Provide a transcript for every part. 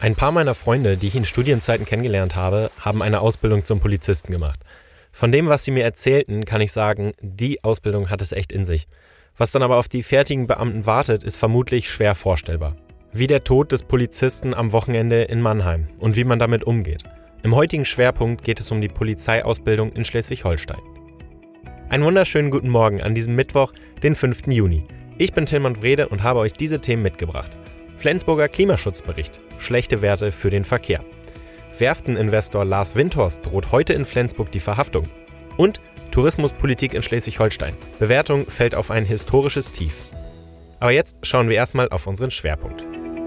Ein paar meiner Freunde, die ich in Studienzeiten kennengelernt habe, haben eine Ausbildung zum Polizisten gemacht. Von dem, was sie mir erzählten, kann ich sagen, die Ausbildung hat es echt in sich. Was dann aber auf die fertigen Beamten wartet, ist vermutlich schwer vorstellbar. Wie der Tod des Polizisten am Wochenende in Mannheim und wie man damit umgeht. Im heutigen Schwerpunkt geht es um die Polizeiausbildung in Schleswig-Holstein. Einen wunderschönen guten Morgen an diesem Mittwoch, den 5. Juni. Ich bin Tilman Wrede und habe euch diese Themen mitgebracht. Flensburger Klimaschutzbericht, schlechte Werte für den Verkehr. Werfteninvestor Lars Windhorst droht heute in Flensburg die Verhaftung. Und Tourismuspolitik in Schleswig-Holstein. Bewertung fällt auf ein historisches Tief. Aber jetzt schauen wir erstmal auf unseren Schwerpunkt.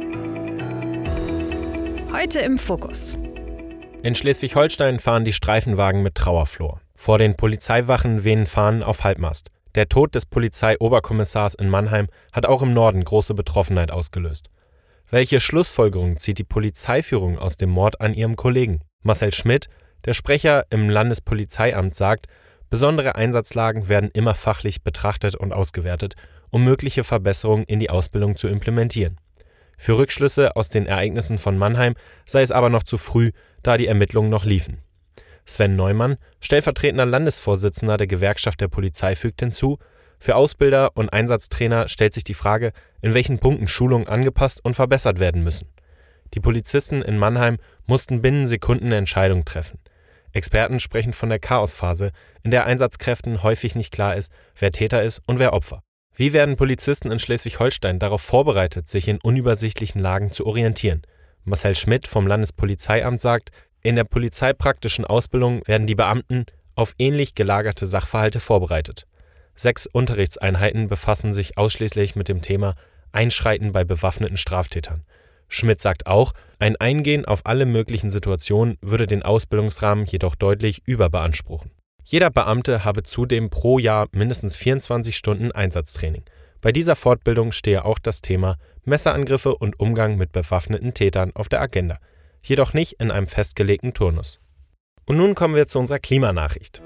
Heute im Fokus. In Schleswig-Holstein fahren die Streifenwagen mit Trauerflor. Vor den Polizeiwachen wehen Fahnen auf Halbmast. Der Tod des Polizeioberkommissars in Mannheim hat auch im Norden große Betroffenheit ausgelöst. Welche Schlussfolgerungen zieht die Polizeiführung aus dem Mord an ihrem Kollegen? Marcel Schmidt, der Sprecher im Landespolizeiamt, sagt, besondere Einsatzlagen werden immer fachlich betrachtet und ausgewertet, um mögliche Verbesserungen in die Ausbildung zu implementieren. Für Rückschlüsse aus den Ereignissen von Mannheim sei es aber noch zu früh, da die Ermittlungen noch liefen. Sven Neumann, stellvertretender Landesvorsitzender der Gewerkschaft der Polizei, fügt hinzu, für Ausbilder und Einsatztrainer stellt sich die Frage, in welchen Punkten Schulungen angepasst und verbessert werden müssen. Die Polizisten in Mannheim mussten binnen Sekunden eine Entscheidung treffen. Experten sprechen von der Chaosphase, in der Einsatzkräften häufig nicht klar ist, wer Täter ist und wer Opfer. Wie werden Polizisten in Schleswig-Holstein darauf vorbereitet, sich in unübersichtlichen Lagen zu orientieren? Marcel Schmidt vom Landespolizeiamt sagt, in der polizeipraktischen Ausbildung werden die Beamten auf ähnlich gelagerte Sachverhalte vorbereitet. 6 Unterrichtseinheiten befassen sich ausschließlich mit dem Thema Einschreiten bei bewaffneten Straftätern. Schmidt sagt auch, ein Eingehen auf alle möglichen Situationen würde den Ausbildungsrahmen jedoch deutlich überbeanspruchen. Jeder Beamte habe zudem pro Jahr mindestens 24 Stunden Einsatztraining. Bei dieser Fortbildung stehe auch das Thema Messerangriffe und Umgang mit bewaffneten Tätern auf der Agenda, jedoch nicht in einem festgelegten Turnus. Und nun kommen wir zu unserer Klimanachricht.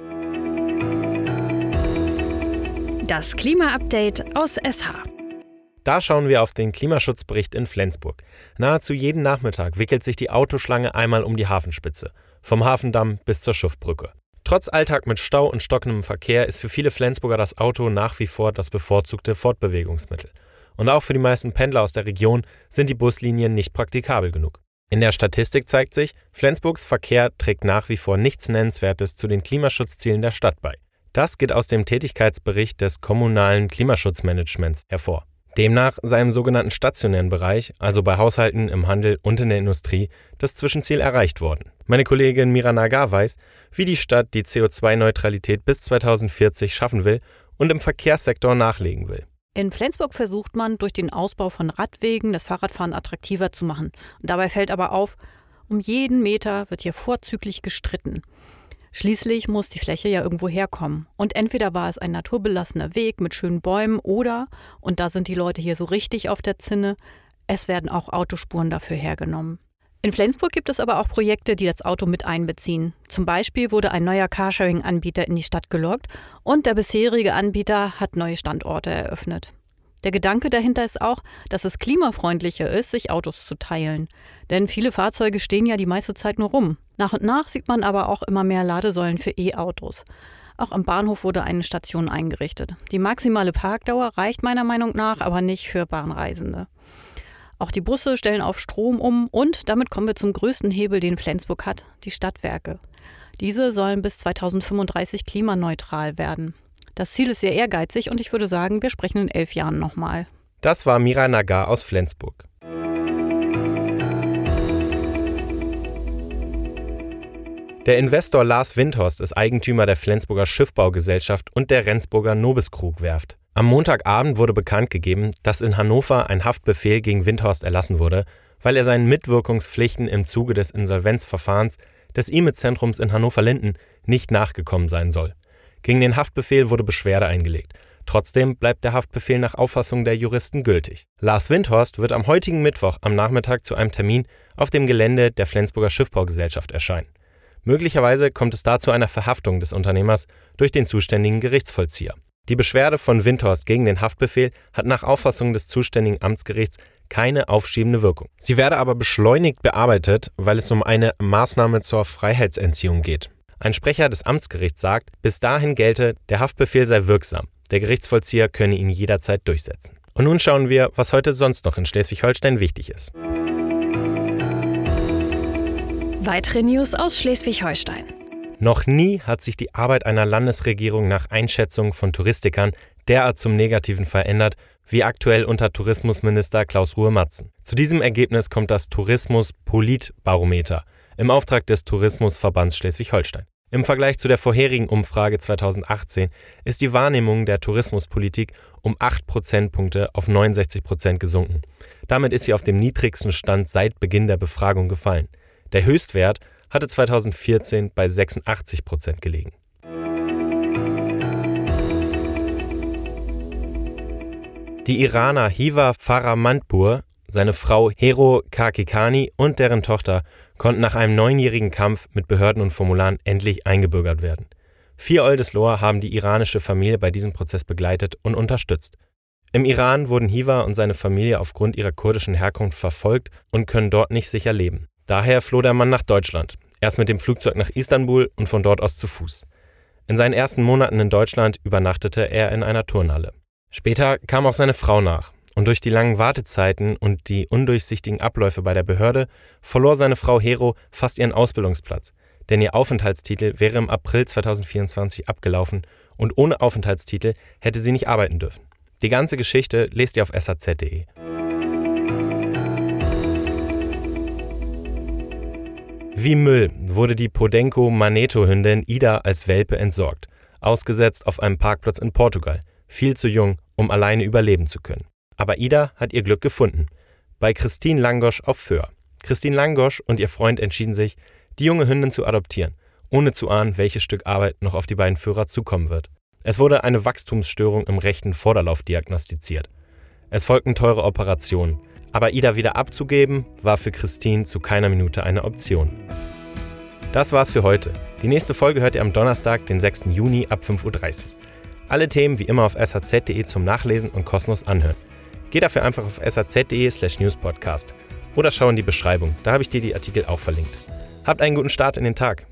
Das Klima-Update aus SH. Da schauen wir auf den Klimaschutzbericht in Flensburg. Nahezu jeden Nachmittag wickelt sich die Autoschlange einmal um die Hafenspitze, vom Hafendamm bis zur Schiffbrücke. Trotz Alltag mit Stau und stockendem Verkehr ist für viele Flensburger das Auto nach wie vor das bevorzugte Fortbewegungsmittel. Und auch für die meisten Pendler aus der Region sind die Buslinien nicht praktikabel genug. In der Statistik zeigt sich, Flensburgs Verkehr trägt nach wie vor nichts Nennenswertes zu den Klimaschutzzielen der Stadt bei. Das geht aus dem Tätigkeitsbericht des kommunalen Klimaschutzmanagements hervor. Demnach sei im sogenannten stationären Bereich, also bei Haushalten, im Handel und in der Industrie, das Zwischenziel erreicht worden. Meine Kollegin Mira Nagar weiß, wie die Stadt die CO2-Neutralität bis 2040 schaffen will und im Verkehrssektor nachlegen will. In Flensburg versucht man, durch den Ausbau von Radwegen das Fahrradfahren attraktiver zu machen. Und dabei fällt aber auf, um jeden Meter wird hier vorzüglich gestritten. Schließlich muss die Fläche ja irgendwo herkommen. Und entweder war es ein naturbelassener Weg mit schönen Bäumen oder, und da sind die Leute hier so richtig auf der Zinne, es werden auch Autospuren dafür hergenommen. In Flensburg gibt es aber auch Projekte, die das Auto mit einbeziehen. Zum Beispiel wurde ein neuer Carsharing-Anbieter in die Stadt gelockt und der bisherige Anbieter hat neue Standorte eröffnet. Der Gedanke dahinter ist auch, dass es klimafreundlicher ist, sich Autos zu teilen. Denn viele Fahrzeuge stehen ja die meiste Zeit nur rum. Nach und nach sieht man aber auch immer mehr Ladesäulen für E-Autos. Auch am Bahnhof wurde eine Station eingerichtet. Die maximale Parkdauer reicht meiner Meinung nach aber nicht für Bahnreisende. Auch die Busse stellen auf Strom um und damit kommen wir zum größten Hebel, den Flensburg hat, die Stadtwerke. Diese sollen bis 2035 klimaneutral werden. Das Ziel ist sehr ehrgeizig und ich würde sagen, wir sprechen in 11 Jahren nochmal. Das war Mira Nagar aus Flensburg. Der Investor Lars Windhorst ist Eigentümer der Flensburger Schiffbaugesellschaft und der Rendsburger Nobiskrug-Werft. Am Montagabend wurde bekannt gegeben, dass in Hannover ein Haftbefehl gegen Windhorst erlassen wurde, weil er seinen Mitwirkungspflichten im Zuge des Insolvenzverfahrens des IME-Zentrums in Hannover-Linden nicht nachgekommen sein soll. Gegen den Haftbefehl wurde Beschwerde eingelegt. Trotzdem bleibt der Haftbefehl nach Auffassung der Juristen gültig. Lars Windhorst wird am heutigen Mittwoch am Nachmittag zu einem Termin auf dem Gelände der Flensburger Schiffbaugesellschaft erscheinen. Möglicherweise kommt es da zu einer Verhaftung des Unternehmers durch den zuständigen Gerichtsvollzieher. Die Beschwerde von Windhorst gegen den Haftbefehl hat nach Auffassung des zuständigen Amtsgerichts keine aufschiebende Wirkung. Sie werde aber beschleunigt bearbeitet, weil es um eine Maßnahme zur Freiheitsentziehung geht. Ein Sprecher des Amtsgerichts sagt, bis dahin gelte, der Haftbefehl sei wirksam. Der Gerichtsvollzieher könne ihn jederzeit durchsetzen. Und nun schauen wir, was heute sonst noch in Schleswig-Holstein wichtig ist. Weitere News aus Schleswig-Holstein. Noch nie hat sich die Arbeit einer Landesregierung nach Einschätzung von Touristikern derart zum Negativen verändert, wie aktuell unter Tourismusminister Klaus Ruhe-Matzen. Zu diesem Ergebnis kommt das Tourismus-Polit-Barometer im Auftrag des Tourismusverbands Schleswig-Holstein. Im Vergleich zu der vorherigen Umfrage 2018 ist die Wahrnehmung der Tourismuspolitik um 8 Prozentpunkte auf 69% gesunken. Damit ist sie auf dem niedrigsten Stand seit Beginn der Befragung gefallen. Der Höchstwert hatte 2014 bei 86% gelegen. Die Iraner Hiva Farahmandpur, seine Frau Hero Kakikani und deren Tochter konnten nach einem 9-jährigen Kampf mit Behörden und Formularen endlich eingebürgert werden. 4 Oldesloher haben die iranische Familie bei diesem Prozess begleitet und unterstützt. Im Iran wurden Hiva und seine Familie aufgrund ihrer kurdischen Herkunft verfolgt und können dort nicht sicher leben. Daher floh der Mann nach Deutschland, erst mit dem Flugzeug nach Istanbul und von dort aus zu Fuß. In seinen ersten Monaten in Deutschland übernachtete er in einer Turnhalle. Später kam auch seine Frau nach und durch die langen Wartezeiten und die undurchsichtigen Abläufe bei der Behörde verlor seine Frau Hero fast ihren Ausbildungsplatz, denn ihr Aufenthaltstitel wäre im April 2024 abgelaufen und ohne Aufenthaltstitel hätte sie nicht arbeiten dürfen. Die ganze Geschichte lest ihr auf saz.de. Wie Müll wurde die Podenco-Maneto-Hündin Ida als Welpe entsorgt, ausgesetzt auf einem Parkplatz in Portugal, viel zu jung, um alleine überleben zu können. Aber Ida hat ihr Glück gefunden, bei Christine Langosch auf Föhr. Christine Langosch und ihr Freund entschieden sich, die junge Hündin zu adoptieren, ohne zu ahnen, welches Stück Arbeit noch auf die beiden Führer zukommen wird. Es wurde eine Wachstumsstörung im rechten Vorderlauf diagnostiziert. Es folgten teure Operationen. Aber Ida wieder abzugeben, war für Christine zu keiner Minute eine Option. Das war's für heute. Die nächste Folge hört ihr am Donnerstag, den 6. Juni ab 5:30 Uhr. Alle Themen wie immer auf saz.de zum Nachlesen und kostenlos anhören. Geh dafür einfach auf saz.de/newspodcast oder schau in die Beschreibung, da habe ich dir die Artikel auch verlinkt. Habt einen guten Start in den Tag.